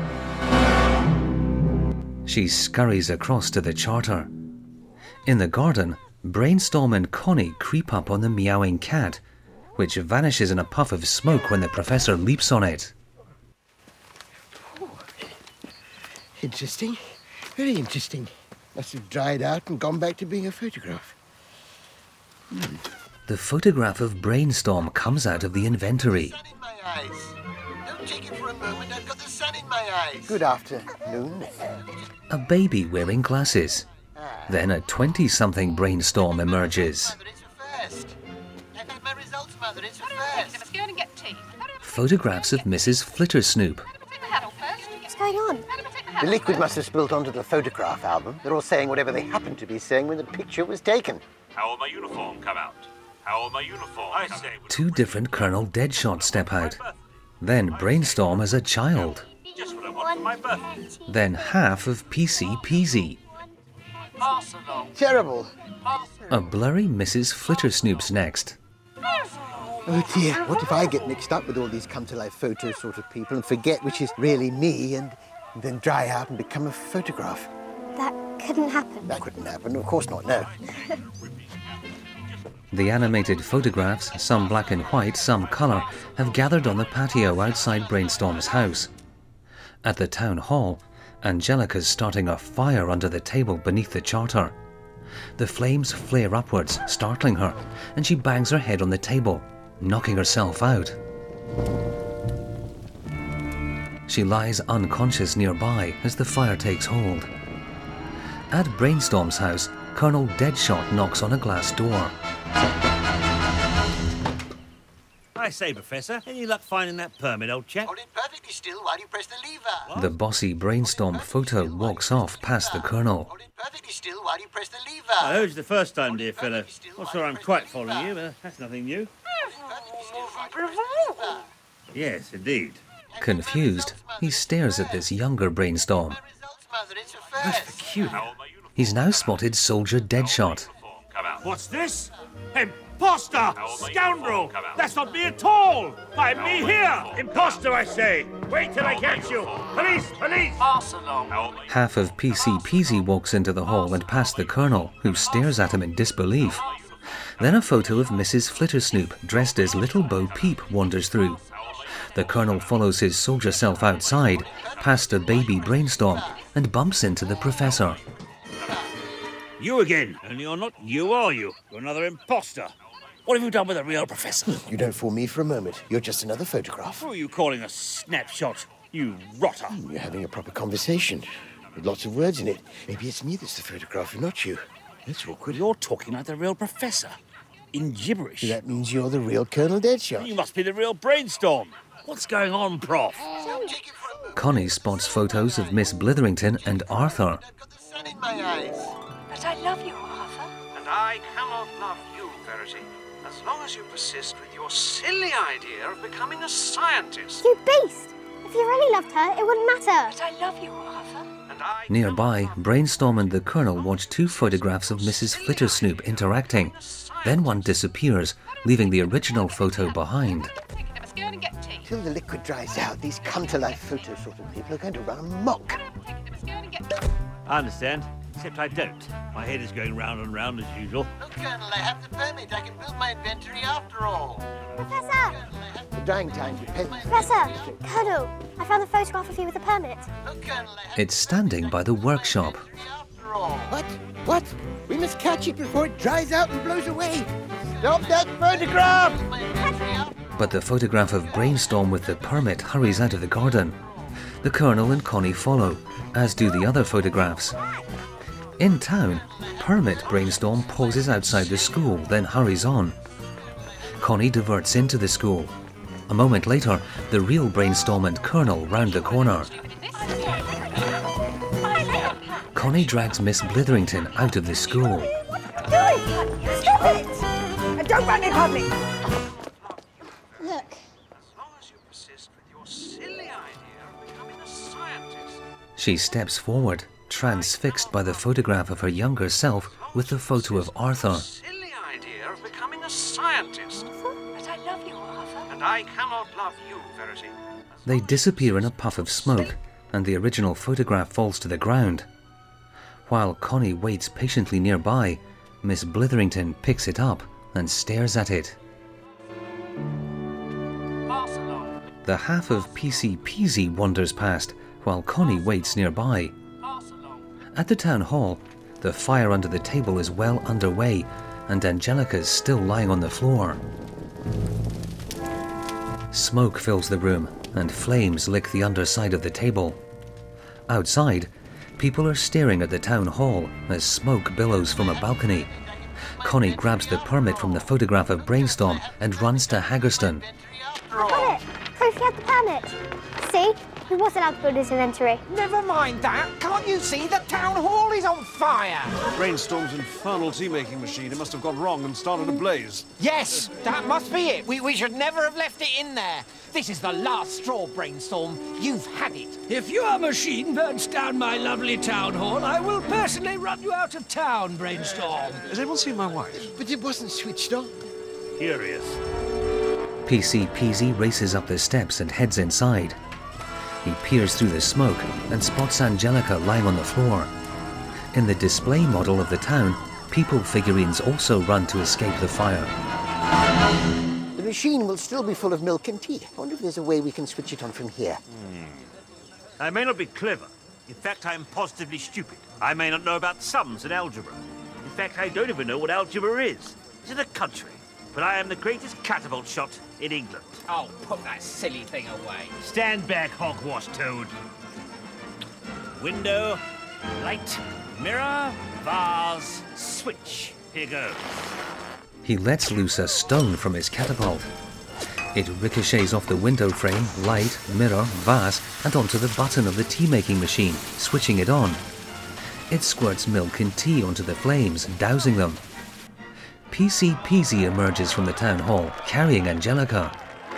A: She scurries across to the charter. In the garden, Brainstorm and Connie creep up on the meowing cat, which vanishes in a puff of smoke when the professor leaps on it.
H: Interesting. Very interesting. Must have dried out and gone back to being a photograph. Hmm.
A: The photograph of Brainstorm comes out of the inventory.
H: Sun in my eyes. Don't take it for a moment. I've got the sun in my eyes. Good afternoon.
A: A baby wearing glasses. Then a twenty-something Brainstorm emerges.
H: I've had my results, Mother. It's a first.
K: Let's go and get tea.
A: Photographs of Missus Flittersnoop.
C: What's going on?
H: The liquid must have spilled onto the photograph album. They're all saying whatever they happened to be saying when the picture was taken.
E: How will my uniform come out? How will my uniform I say...
A: Two different Colonel Deadshot step out. Then Brainstorm as a child.
E: Just what I want for my birthday.
A: Then half of P C Peasy.
H: Terrible.
A: A blurry Missus Flittersnoop's next.
H: Oh dear, what if I get mixed up with all these come-to-life photo sort of people and forget which is really me and, and then dry out and become a photograph?
C: That couldn't happen.
H: That couldn't happen, of course not, no.
A: The animated photographs, some black and white, some colour, have gathered on the patio outside Brainstorm's house. At the town hall, Angelica's starting a fire under the table beneath the charter. The flames flare upwards, startling her, and she bangs her head on the table, knocking herself out. She lies unconscious nearby as the fire takes hold. At Brainstorm's house, Colonel Deadshot knocks on a glass door.
E: I say, Professor, any luck finding that permit, old chap?
H: Hold it perfectly still while you press the lever.
A: The bossy Brainstorm photo walks off past the Colonel.
H: Hold it perfectly still while you press the lever.
E: I heard you the first time, dear fellow. Not sure I'm quite following you, but that's nothing new. Yes, indeed.
A: Confused, he stares at this younger Brainstorm.
E: That's peculiar.
A: He's now spotted Soldier Deadshot.
E: What's this? Imposter! Scoundrel! That's not me at all! I'm me here! Imposter, I say! Wait till I catch you! Police! Police!
A: Half of P C Peasy walks into the hall and past the Colonel, who stares at him in disbelief. Then a photo of Missus Flittersnoop, dressed as Little Bo Peep, wanders through. The Colonel follows his soldier self outside, past a baby Brainstorm, and bumps into the Professor.
E: You again. Only you're not you, are you? You're another imposter. What have you done with the real Professor?
H: You don't fool me for a moment. You're just another photograph.
E: Who are you calling a snapshot, you rotter?
H: You're having a proper conversation with lots of words in it. Maybe it's me that's the photographer, not you. That's awkward.
E: You're talking like the real Professor. In gibberish.
H: That means you're the real Colonel Deadshot.
E: You must be the real Brainstorm. What's going on, Prof?
A: Connie spots photos of Miss Blitherington and Arthur.
R: But I love you, Arthur.
M: And I cannot love you, Verity, as long as you persist with your silly idea of becoming a scientist.
C: You beast! If you really loved her, it wouldn't matter.
R: But I love you, Arthur.
M: And I
A: Nearby, Brainstorm and the Colonel watch two photographs of Missus Flittersnoop interacting. Then one disappears, leaving the original photo behind.
H: Till the liquid dries out, these come-to-life photo sort of people are going to run amok.
E: I understand, except I don't. My head is going round and round as usual.
I: Look, Colonel, I have the permit. I can build my inventory after all.
C: Professor!
H: The drying time depends.
C: Professor! Colonel, I found the photograph of you with a permit.
I: Look, Colonel, I have
A: It's standing by the workshop.
I: after all.
H: What? What? We must catch it before it dries out and blows away. Stop that photograph! But
A: the photograph of Brainstorm with the permit hurries out of the garden. The Colonel and Connie follow, as do the other photographs. In town, Permit Brainstorm pauses outside the school, then hurries on. Connie diverts into the school. A moment later, the real Brainstorm and Colonel round the corner. Connie drags Miss Blitherington out of the school.
R: Do it! Stop it! And don't run in public!
C: Look.
A: She steps forward, transfixed by the photograph of her younger self with the photo of Arthur.
M: silly idea of becoming a scientist.
R: But I love you, Arthur.
M: And I cannot love you, Verity.
A: They disappear in a puff of smoke, and the original photograph falls to the ground. While Connie waits patiently nearby, Miss Blitherington picks it up and stares at it. The half of P C Peasy wanders past, while Connie waits nearby. At the town hall, the fire under the table is well underway, and Angelica's still lying on the floor. Smoke fills the room, and flames lick the underside of the table. Outside, people are staring at the town hall as smoke billows from a balcony. Connie grabs the permit from the photograph of Brainstorm and runs to Haggerston.
C: Got it! Proof he had the permit. See? He was allowed to build his inventory.
I: Never mind that. Can't you see the town hall is on fire?
M: Brainstorm's infernal tea-making machine. It must have gone wrong and started a blaze.
I: Yes, that must be it. We, we should never have left it in there. This is the last straw, Brainstorm. You've had it.
O: If your machine burns down my lovely town hall, I will personally run you out of town, Brainstorm.
M: Has anyone seen my wife?
H: But it wasn't switched on.
E: Curious.
A: P C Peasy races up the steps and heads inside. He peers through the smoke and spots Angelica lying on the floor. In the display model of the town, people figurines also run to escape the fire.
H: The machine will still be full of milk and tea. I wonder if there's a way we can switch it on from here.
E: Hmm. I may not be clever. In fact, I am positively stupid. I may not know about sums and algebra. In fact, I don't even know what algebra is. It's in a country. But I am the greatest catapult shot in England.
N: Oh, put that silly thing away.
E: Stand back, hogwash toad. Window, light, mirror, vase, switch. Here goes.
A: He lets loose a stone from his catapult. It ricochets off the window frame, light, mirror, vase, and onto the button of the tea-making machine, switching it on. It squirts milk and tea onto the flames, dousing them. P C Peasy emerges from the town hall, carrying Angelica.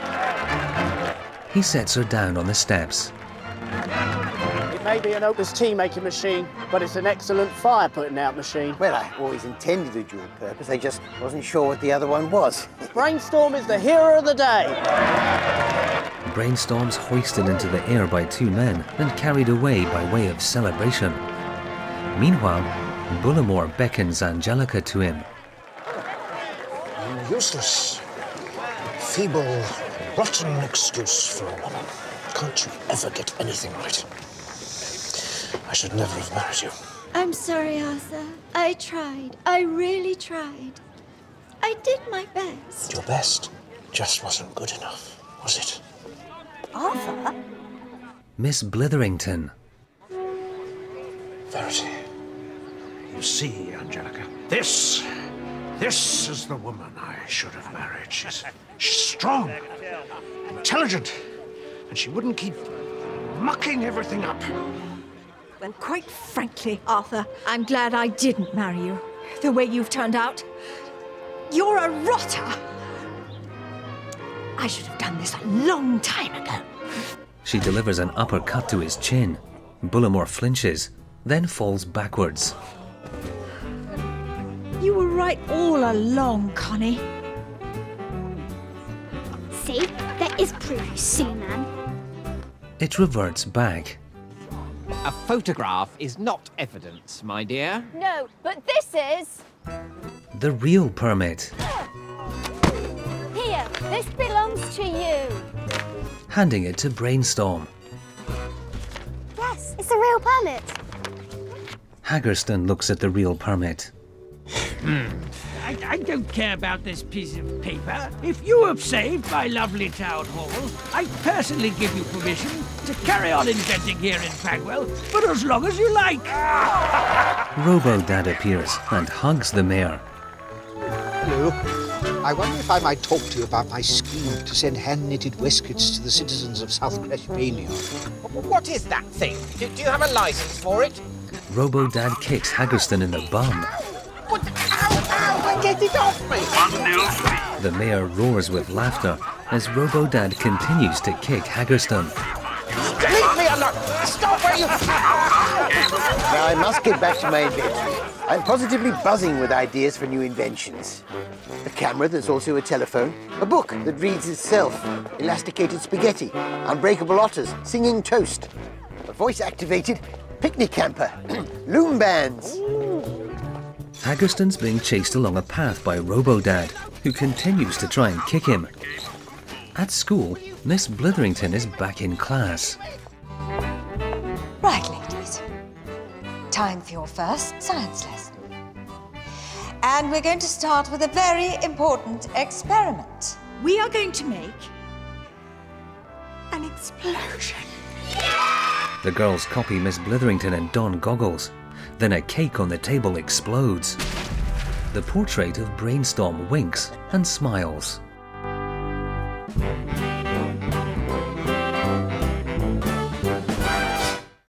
A: He sets her down on the steps.
S: It may be an Opus tea-making machine, but it's an excellent fire-putting-out machine.
H: Well, I always intended a dual purpose. I just wasn't sure what the other one was.
S: Brainstorm is the hero of the day.
A: Brainstorm's hoisted into the air by two men and carried away by way of celebration. Meanwhile, Bullimore beckons Angelica to him.
D: Useless, feeble, Rotten excuse for a woman. Can't you ever get anything right? I should never have married you.
Q: I'm sorry, Arthur. I tried. I really tried. I did my best.
D: Your best just wasn't good enough, was it?
Q: Arthur?
A: Miss Blitherington.
D: Verity. You see, Angelica, this, this is the woman I should have married. She's, she's strong, intelligent, and she wouldn't keep mucking everything up.
B: Well, quite frankly, Arthur, I'm glad I didn't marry you. The way you've turned out, you're a rotter. I should have done this a long time ago.
A: She delivers an uppercut to his chin. Bullimore flinches, then falls backwards.
B: You were right all along, Connie.
C: See? There is proof, you silly man.
A: It reverts back.
N: A photograph is not evidence, my dear.
Q: No, but this is.
A: The real permit.
Q: Here, this belongs to you.
A: Handing it to Brainstorm.
C: Yes, it's a real permit.
A: Haggerston looks at the real permit.
O: Hmm. I, I don't care about this piece of paper. If you have saved my lovely town hall, I personally give you permission to carry on inventing here in Pagwell for as long as you like.
A: Robo-Dad appears and hugs the mayor.
D: Hello. I wonder if I might talk to you about my scheme to send hand-knitted waistcoats to the citizens of South Creshbania.
N: What is that thing? Do, do you have a license for it?
A: Robo-Dad kicks Haggerston in the bum.
N: What? Ow, ow, get it off me!
P: One nil.
A: The mayor roars with laughter as Robo-Dad continues to kick Haggerston.
I: Leave me alone! Stop where you...
H: Now I must get back to my inventory. I'm positively buzzing with ideas for new inventions. A camera that's also a telephone, a book that reads itself, elasticated spaghetti, unbreakable otters, singing toast, a voice-activated picnic camper, loom bands.
A: Haggerston's being chased along a path by Robo-Dad, who continues to try and kick him. At school, Miss Blitherington is back in class.
T: Right, ladies. Time for your first science lesson. And we're going to start with a very important experiment.
B: We are going to make an explosion.
A: The girls copy Miss Blitherington and don goggles. Then a cake on the table explodes. The portrait of Brainstorm winks and smiles.